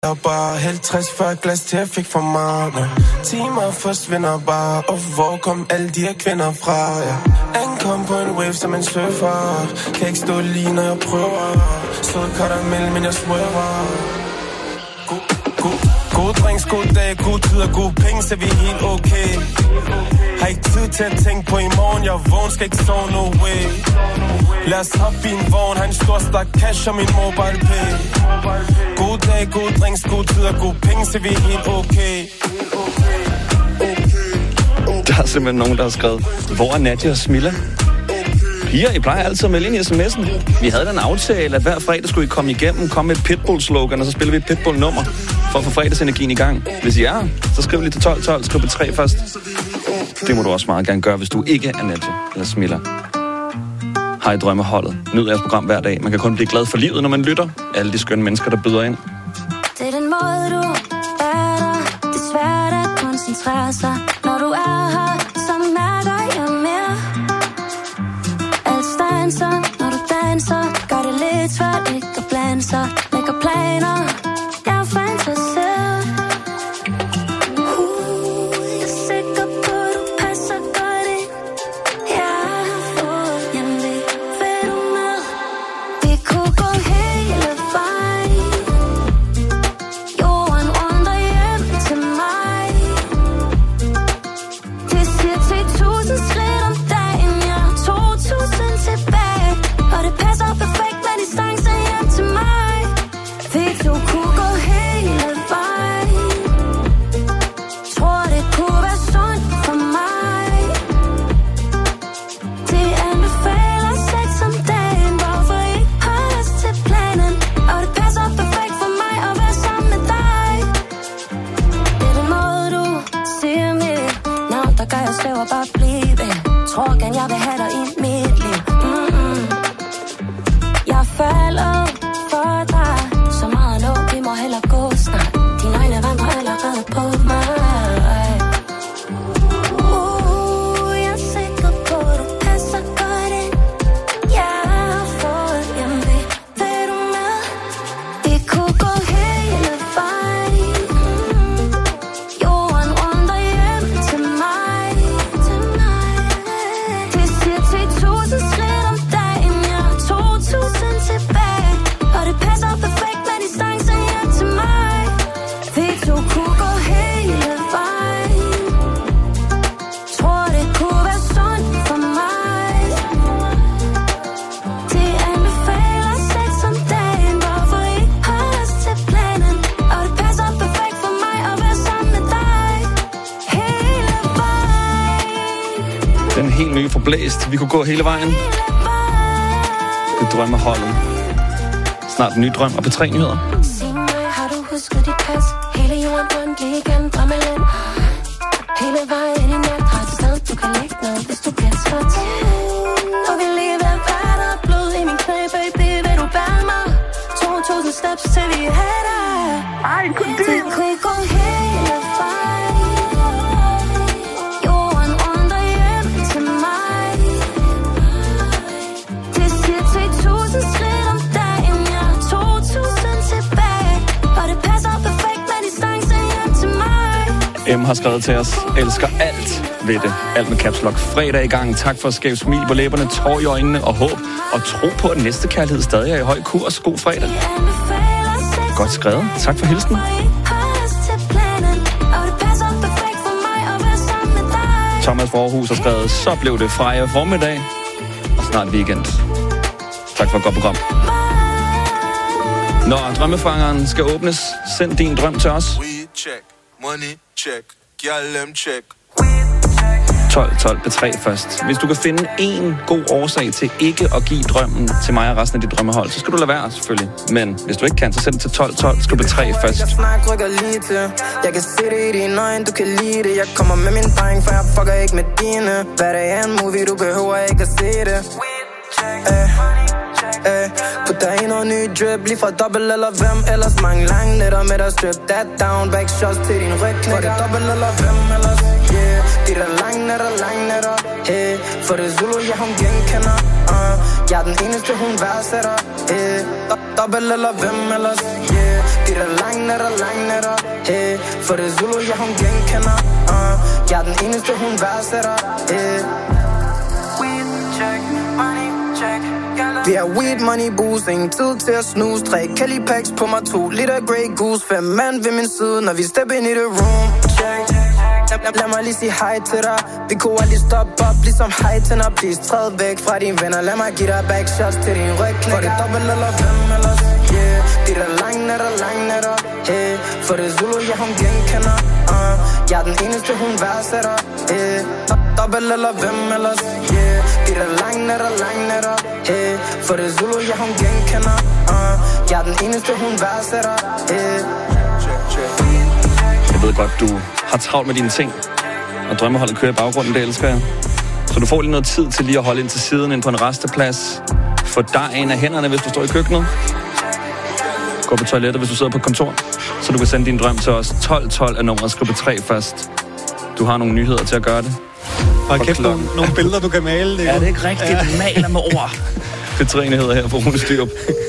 Jeg bare helt 60-40 glas til jeg fik for meget. Timer forsvinder bare. Og hvor kom alle de her kvinder fra? Ankom på en wave som en surfer. Kan ikke stå lige når jeg prøver. Sød karamel, men jeg swerver. God drinks, god dag, god tid og god penge, så vi er helt okay. Har ikke tid til at tænke på i morgen. Jeg vågen, skal ikke sove, no way. Lad os hoppe i en vogn. Har en stor stak cash og min mobile pay. God dag, god drinks, god tid og god penge, så vi er helt okay. Der er simpelthen nogen, der har skrevet: hvor er Nadia og Smilla? Piger, I plejer altid at melde ind i sms'en. Vi havde den aftale, at hver fredag skulle I komme igennem, komme med et Pitbull-slogan, og så spiller vi et Pitbull-nummer for at få fredagsenergien i gang. Hvis I er, så skriv lige til 1212, skriv på 3 først. Det må du også meget gerne gøre, hvis du ikke er Nadia eller Smilla. Har I drømmeholdet? Nyd jeres program hver dag. Man kan kun blive glad for livet, når man lytter. Alle de skønne mennesker, der byder ind. Det er den måde, du er der. Det er svært at koncentrere sig, når du er her, så mærker jeg mere. Alt stanser, når du danser. Gør det lidt svært ikke at blande sig. Lægger planer, jeg er fantaseret. Jeg er sikker på, du passer godt ind. Jeg har fået hjemlig, vil du med? Vi kunne gå hele vejen. Jorden runder hjem til mig. Det siger 10.000 skridt om dagen. Jeg har 2.000 tilbage. Og det passer perfekt med distancen hjem til mig. Vi to kunne gå hele vejen. Tror det kunne være sundt for mig. Det anbefaler sex om dagen. Hvorfor ikke holde os til planen? Og det passer perfekt for mig at være sammen med dig. Det er den måde du siger mit navn, der gør jeg svæver bare blive. Tror gerne jeg vil have dig i mit liv. Jeg falder for dig. Så meget nu, vi må hellere gå snart. Dine øjne vandrer allerede på mig. Jeg er sikker på, du passer godt ind. Jeg har fået hjemlig, vil du med? Vi kunne gå hele vejen. Jorden runder hjem til mig. Det siger 10.000 skridt om dagen. Jeg har 2.000 tilbage. Og det passer perfekt med distancen hjem til mig. Vi to kunne gå hele vejen. Tror det kunne være sundt for mig. Det anbefaler sex om dagen. Hvorfor ikke holde os til planen? Og det passer perfekt for mig at være sammen med dig. Hele vejen. Den helt nye forblæst. Vi kunne gå hele vejen. Det drømmeholdet. Snart en ny drøm og P3 nyheder. Sig mig, har du husket dit pas? Hele jorden rundt lige igennem drømmeland. Hele vejen i nat har et sted, du kan lægge ned, hvis du bliver træt. Og vi lige ved vand og blod i min knæ, baby, vil du bære mig? 2.000 steps til vi er der. Ej, det kunne gå hele vejen. Jorden runder hjem til mig. Det siger 10.000 skridt om dagen. Jeg har 2.000 tilbage. Og det passer perfekt med distancen hjem til mig. M har skrevet til os: elsker alt ved det. Alt med caps lock. Fredag i gang. Tak for at skabe smil på læberne, tår i øjnene og håb. Og tro på, at næste kærlighed stadig er i høj kurs. God fredag. Godt skrevet. Tak for hilsen. Thomas fra Aarhus har skrevet: så blev det Freja formiddag. Og snart weekend. Tak for et godt program. Når drømmefangeren skal åbnes, send din drøm til os. Check, money check, girl check. 12 P3 først. Hvis du kan finde en god årsag til ikke at give drømmen til mig og resten af dit drømmehold, så skal du lade være, selvfølgelig. Men hvis du ikke kan, så send det til 12. Skal P3 først. Jeg kan se det i dine øjne, du kan lide det. Jeg kommer med min dreng, for jeg fucker ikke med dine. Hvad det er en movie, du behøver ikke at se det. Put dig i noget ny drip, lige fra dobbelt eller hvem. Ellers mange lange nætter med dig, strip that down. Back shots til din ryg, for det dobbelt eller hvem ellers. Yeah, de der lange nætter, hey. For det Zulu, ja hun genkender. Jeg er den eneste, hun værdsætter, hey. dobbelt eller hvem ellers, yeah. De der lange nætter, hey. For det Zulu, ja hun genkender, jeg er den eneste hun værdsætter, hey. Weed check, money check. Vi har weed, money, booze, ingen tid til at snuse. 3 Cali-packs på mig, 2 liter Grey Goose. 5 mand ved min side, når vi stepper ind i det room. Check. Lad mig lige sige hej til dig. Vi kunne aldrig stoppe op, ligesom hej til når please. Træd væk fra dine venner, lad mig give dig back shots til din ryg. For det dobbelt eller hvem ellers, yeah. De der lange nætter, hey. For det Zulu, ja hun genkender, jeg er den eneste hun værdsætter, hey. Dobbelt eller hvem ellers, yeah. De der lange nætter, hey. For det Zulu, ja hun genkender, jeg er den eneste hun værdsætter, hey. Jeg ved godt, du har travlt med dine ting, og drømmeholdet kører i baggrunden, det elsker jeg. Så du får lige noget tid til lige at holde ind til siden ind på en resteplads. Få dejen af hænderne, hvis du står i køkkenet. Gå på toilettet, hvis du sidder på kontor. Så du kan sende din drøm til os. 1212 er nummeret, skriv på 3 først. Du har nogle nyheder til at gøre det. Og kæft, nogle billeder, du kan male. Det er det ikke rigtigt? Ja. Maler med ord. P3-nyheder her fra Rune Styrup.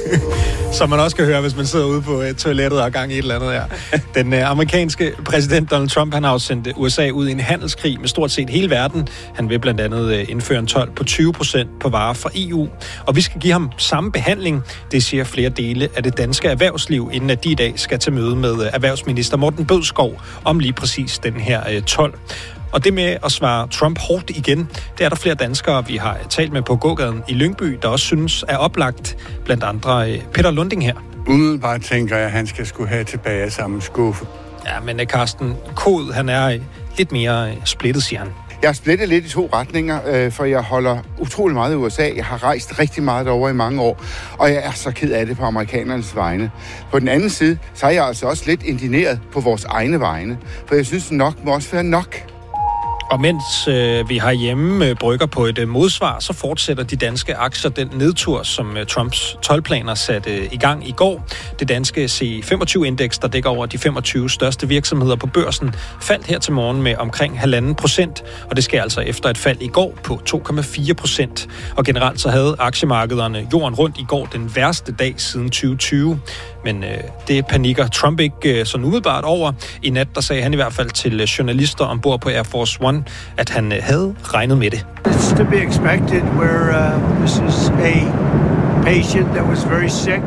Som man også kan høre, hvis man sidder ude på toilettet og gang i et eller andet her. Den amerikanske præsident Donald Trump, han har jo sendt USA ud i en handelskrig med stort set hele verden. Han vil blandt andet indføre en told på 20% på varer fra EU. Og vi skal give ham samme behandling, det siger flere dele af det danske erhvervsliv, inden at de i dag skal til møde med erhvervsminister Morten Bødskov om lige præcis den her told. Og det med at svare Trump hårdt igen, det er der flere danskere, vi har talt med på gågaden i Lyngby, der også synes er oplagt, blandt andre Peter Lunding her. Umiddelbart tænker jeg, at han skal skulle have tilbage af samme skuffe. Ja, men Carsten Kod, han er lidt mere splittet, siger han. Jeg har splittet lidt i 2 retninger, for jeg holder utrolig meget i USA. Jeg har rejst rigtig meget derovre i mange år, og jeg er så ked af det på amerikanernes vegne. På den anden side, så er jeg altså også lidt indigneret på vores egne vegne, for jeg synes nok må også være nok. Og mens vi herhjemme brygger på et modsvar, så fortsætter de danske aktier den nedtur, som Trumps toldplaner satte i gang i går. Det danske C25-indeks, der dækker over de 25 største virksomheder på børsen, faldt her til morgen med omkring 1,5%, og det sker altså efter et fald i går på 2,4%. Og generelt så havde aktiemarkederne jorden rundt i går den værste dag siden 2020. Men det panikker Trump ikke sådan umiddelbart over. I nat der sagde han i hvert fald til journalister ombord på Air Force One, at han havde regnet med det. It's to be expected where this is a patient that was very sick.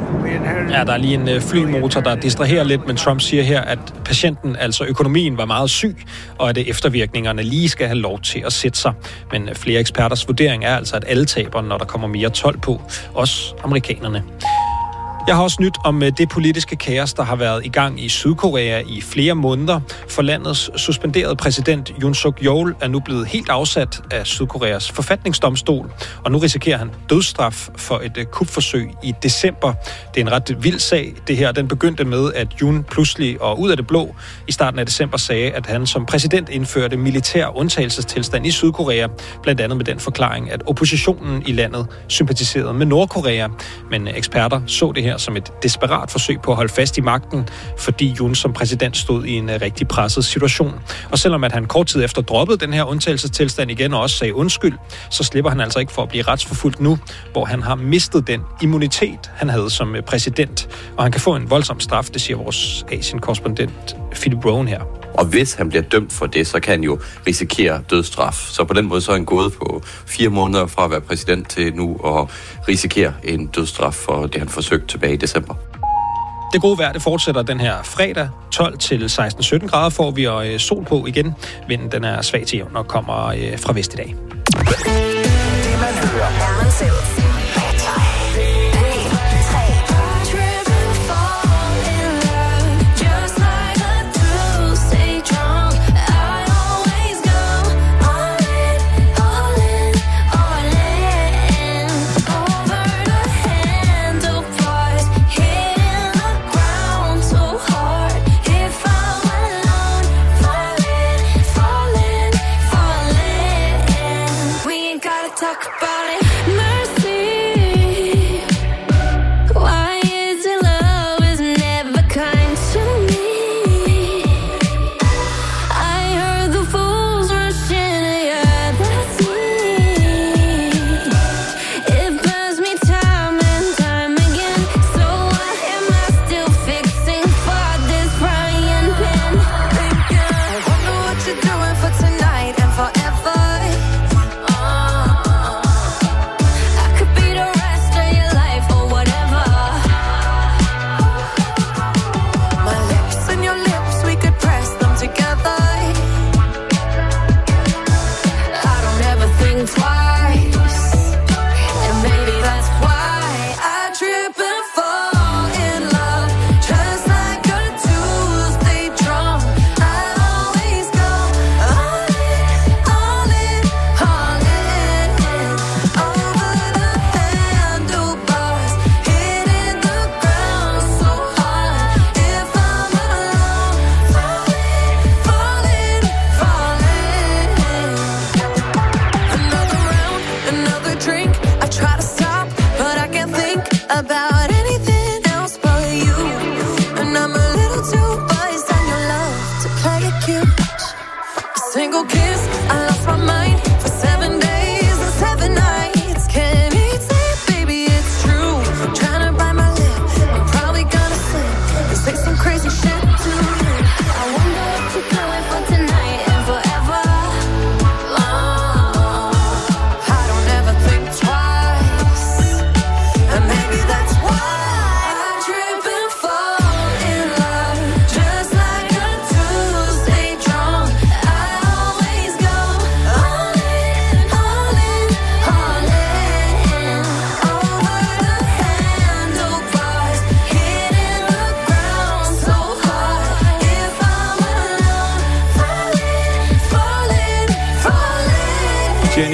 Ja, der er lige en flymotor, der distraherer lidt, men Trump siger her, at patienten, altså økonomien, var meget syg, og at eftervirkningerne lige skal have lov til at sætte sig. Men flere eksperters vurdering er altså, at alle taber, når der kommer mere told på, også amerikanerne. Jeg har også nyt om det politiske kaos, der har været i gang i Sydkorea i flere måneder. For landets suspenderede præsident Yoon Suk-yeol er nu blevet helt afsat af Sydkoreas forfatningsdomstol, og nu risikerer han dødsstraf for et kupforsøg i december. Det er en ret vild sag, det her. Den begyndte med, at Yoon pludselig og ud af det blå i starten af december sagde, at han som præsident indførte militær undtagelsestilstand i Sydkorea, blandt andet med den forklaring, at oppositionen i landet sympatiserede med Nordkorea. Men eksperter så det her som et desperat forsøg på at holde fast i magten, fordi Yoon som præsident stod i en rigtig presset situation. Og selvom at han kort tid efter droppede den her undtagelsestilstand igen og også sagde undskyld, så slipper han altså ikke for at blive retsforfulgt nu, hvor han har mistet den immunitet, han havde som præsident. Og han kan få en voldsom straf, det siger vores Asien-korrespondent Philip Rowan her. Og hvis han bliver dømt for det, så kan han jo risikere dødsstraf. Så på den måde så er han gået på 4 måneder fra at være præsident til nu at risikere en dødsstraf for det, han forsøgte tilbage i december. Det gode vejr, det fortsætter den her fredag. 12 til 16-17 grader får vi og sol på igen. Vinden den er svag til jævn og kommer fra vest i dag. Det man hører, er man selv. Talk about it.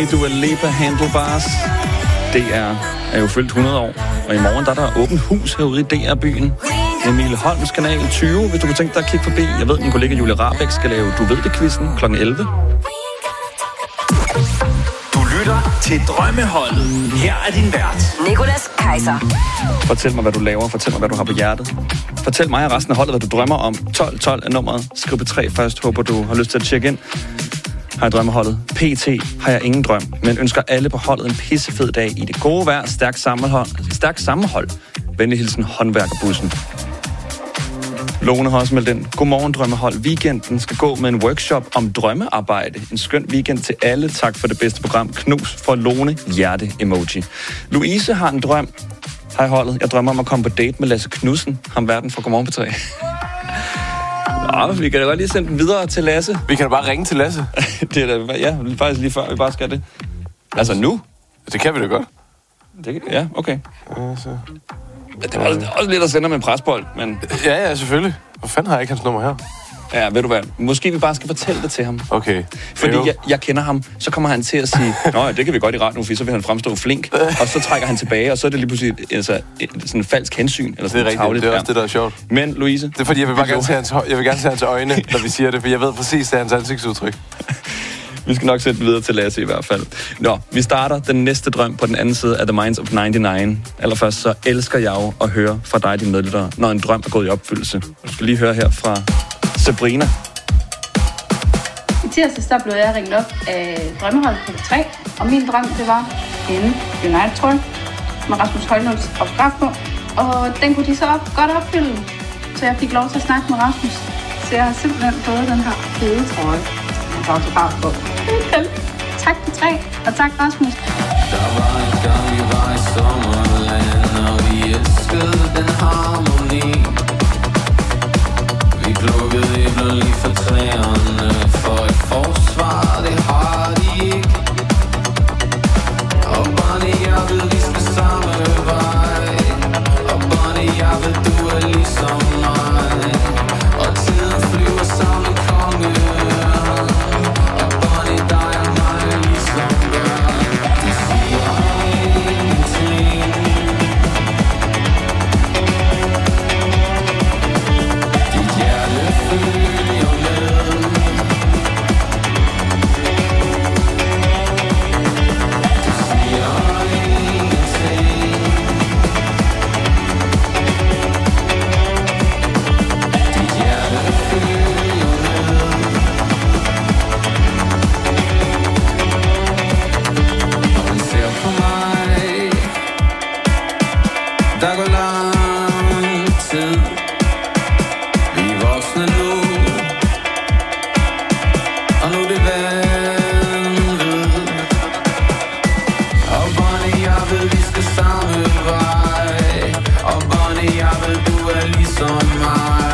Dua Lipa, Handlebars. DR er jo fyldt 100 år, og i morgen der er der åbent hus herude i DR-byen. Emil Holms kanal 20, hvis du kunne tænke dig at kigge forbi. Jeg ved, min kollega Julie Rabeck skal lave Du ved det-quizzen kl. 11. Du lytter til Drømmeholdet. Her er din vært, Nicolas Kaiser. Fortæl mig, hvad du laver. Fortæl mig, hvad du har på hjertet. Fortæl mig og resten af holdet, hvad du drømmer om. 1212 er nummeret. Skriv B3 først. Håber, du har lyst til at tjekke ind. Hej Drømmeholdet. PT har jeg ingen drøm, men ønsker alle på holdet en pissefed dag i det gode vejr. Stærk sammenhold. Venlig hilsen håndværkerbussen. Lone har også meldt ind. Godmorgen Drømmehold. Weekenden skal gå med en workshop om drømmearbejde. En skøn weekend til alle. Tak for det bedste program. Knus for Lone. Hjerte-emoji. Louise har en drøm. Hej holdet. Jeg drømmer om at komme på date med Lasse Knudsen. Ham verden for Godmorgen på 3. Nå, vi kan da godt lige sende den videre til Lasse. Vi kan da bare ringe til Lasse. Det er da, ja, faktisk lige før vi bare skal det. Altså nu? Det kan vi da godt. Ja, okay. Det er også lidt at sende med en presbold, men... Ja, selvfølgelig. Hvor fanden har jeg ikke hans nummer her? Ja, ved du hvad? Måske vi bare skal fortælle det til ham. Okay. Fordi jeg kender ham, så kommer han til at sige, nå, det kan vi godt i radioen, for så vil han fremstå flink. Og så trækker han tilbage, og så er det lige pludselig sådan en falsk hensyn. Eller sådan det er rigtigt, det er også det, der er sjovt. Men Louise... Det er fordi, jeg vil gerne se hans øjne, når vi siger det, for jeg ved præcis, det er hans ansigtsudtryk. Vi skal nok sætte videre til Lasse i hvert fald. Nå, vi starter den næste drøm på den anden side af The Minds of 99. Allerførst så elsker jeg jo at høre fra dig, dine medlyttere, når en drøm er gået i opfyldelse. Du skal lige høre her fra Sabrina. I tirsdags der blev jeg ringet op af Drømmeholdet på 3, og min drøm det var en United-trøje med Rasmus Højlunds autograf på, og den kunne de så godt opfylde, så jeg fik lov til at snakke med Rasmus. Så jeg har simpelthen fået den her fede trøje. Autograf på. Tak på 3, og tak Rasmus. Der var en gang vi var i sommerland, og vi elskede den harmoni. Vi plukkede æbler lige fra træerne, for et forsvar, det har de ikke. Og Bonnie, jeg ved, vi skal samme vej. Og Bonnie, jeg ved, du er ligesom mig. Og tiden flyver sammen konge. Og Bonnie, jeg ved, du er ligesom mig.